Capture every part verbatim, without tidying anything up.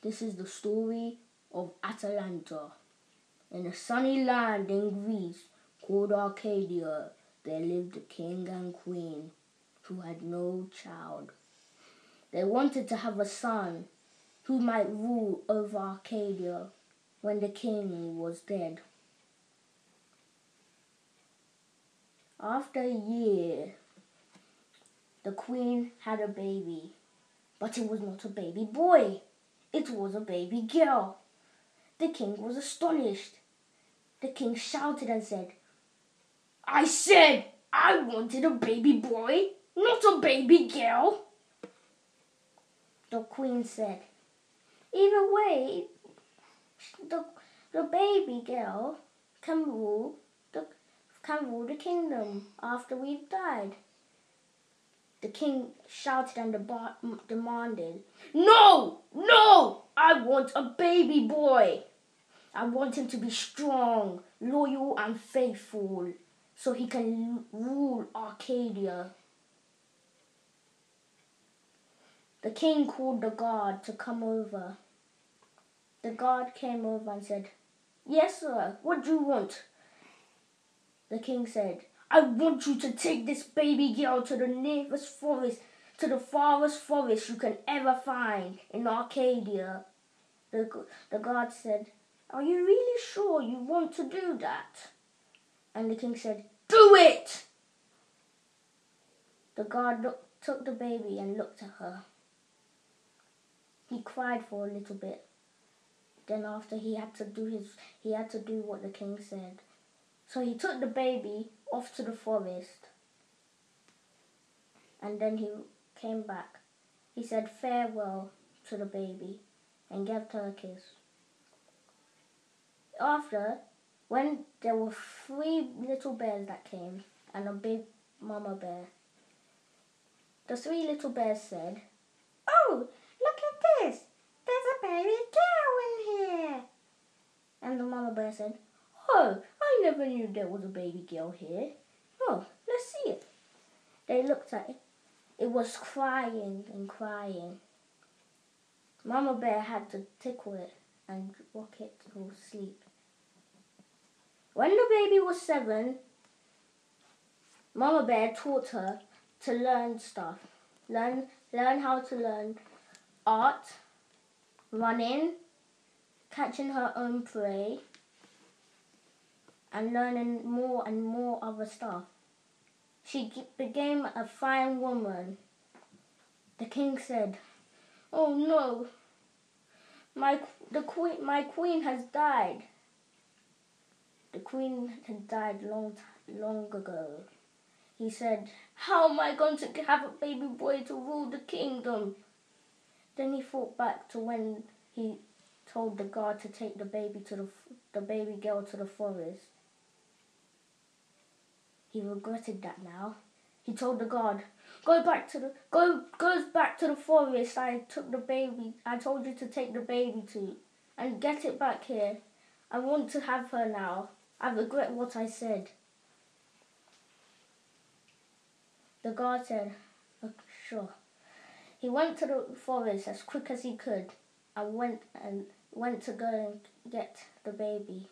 This is the story of Atalanta. In a sunny land in Greece called Arcadia, there lived a king and queen who had no child. They wanted to have a son who might rule over Arcadia when the king was dead. After a year, the queen had a baby, but it was not a baby boy. It was a baby girl. The king was astonished. The king shouted and said, "I said I wanted a baby boy, not a baby girl." The queen said, "Either way, the, the baby girl can rule the, can rule the kingdom after we've died." The king shouted and deba- demanded, "No, no, I want a baby boy. I want him to be strong, loyal and faithful, so he can rule Arcadia." The king called the guard to come over. The guard came over and said, "Yes, sir, what do you want?" The king said, "I want you to take this baby girl to the nearest forest, to the farthest forest you can ever find in Arcadia." The, the guard said, "Are you really sure you want to do that?" And the king said, "Do it!" The guard look, took the baby and looked at her. He cried for a little bit. Then after he had to do his, he had to do what the king said. So he took the baby off to the forest. And then he came back. He said farewell to the baby and gave her a kiss. After, when there were three little bears that came and a big mama bear, the three little bears said, "Oh, look at this! There's a baby girl in here!" And the mama bear said, "Oh, I never knew there was a baby girl here. Oh, let's see it." They looked at it. It was crying and crying. Mama bear had to tickle it and rock it to sleep. When the baby was seven, Mama bear taught her to learn stuff. Learn, learn how to learn art, running, catching her own prey, and learning more and more other stuff. She became a fine woman. The king said, "Oh no, my the queen my queen has died." The queen had died long long ago. He said, "How am I going to have a baby boy to rule the kingdom?" Then he thought back to when he told the guard to take the baby to the the baby girl to the forest. He regretted that now. He told the guard, "Go back to the go goes back to the forest I took the baby I told you to take the baby to, and get it back here. I want to have her now. I regret what I said." The guard said, "Oh, sure." He went to the forest as quick as he could and went and went to go and get the baby.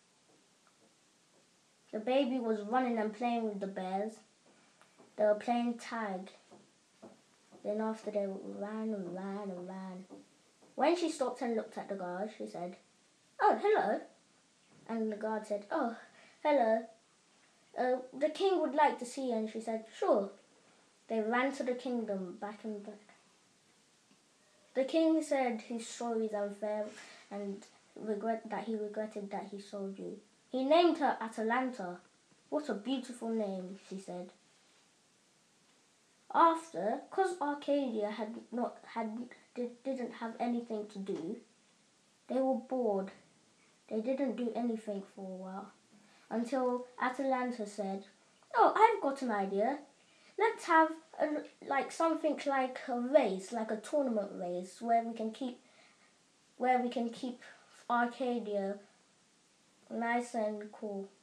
The baby was running and playing with the bears. They were playing tag. Then after they ran and ran and ran. When she stopped and looked at the guard, she said, "Oh, hello." And the guard said, "Oh, hello. Uh, the king would like to see you." And she said, "Sure." They ran to the kingdom back and back. The king said his story is unfair and regret that he regretted that he sold you. He named her Atalanta. "What a beautiful name," she said. After, because Arcadia had not had did, didn't have anything to do, they were bored. They didn't do anything for a while until Atalanta said, "Oh, I've got an idea. Let's have a, like something like a race, like a tournament race, where we can keep where we can keep Arcadia nice and cool."